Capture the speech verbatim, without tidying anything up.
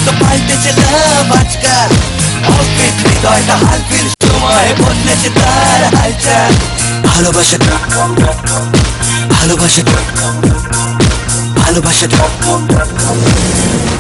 তো পাল্টেছে নাম আজকাল, অফিস হৃদয়টা হালফিল সময় বদলেছে তার হালচাল। ভালোবাসাটা ভালোবাসাটা ভালোবাসাটা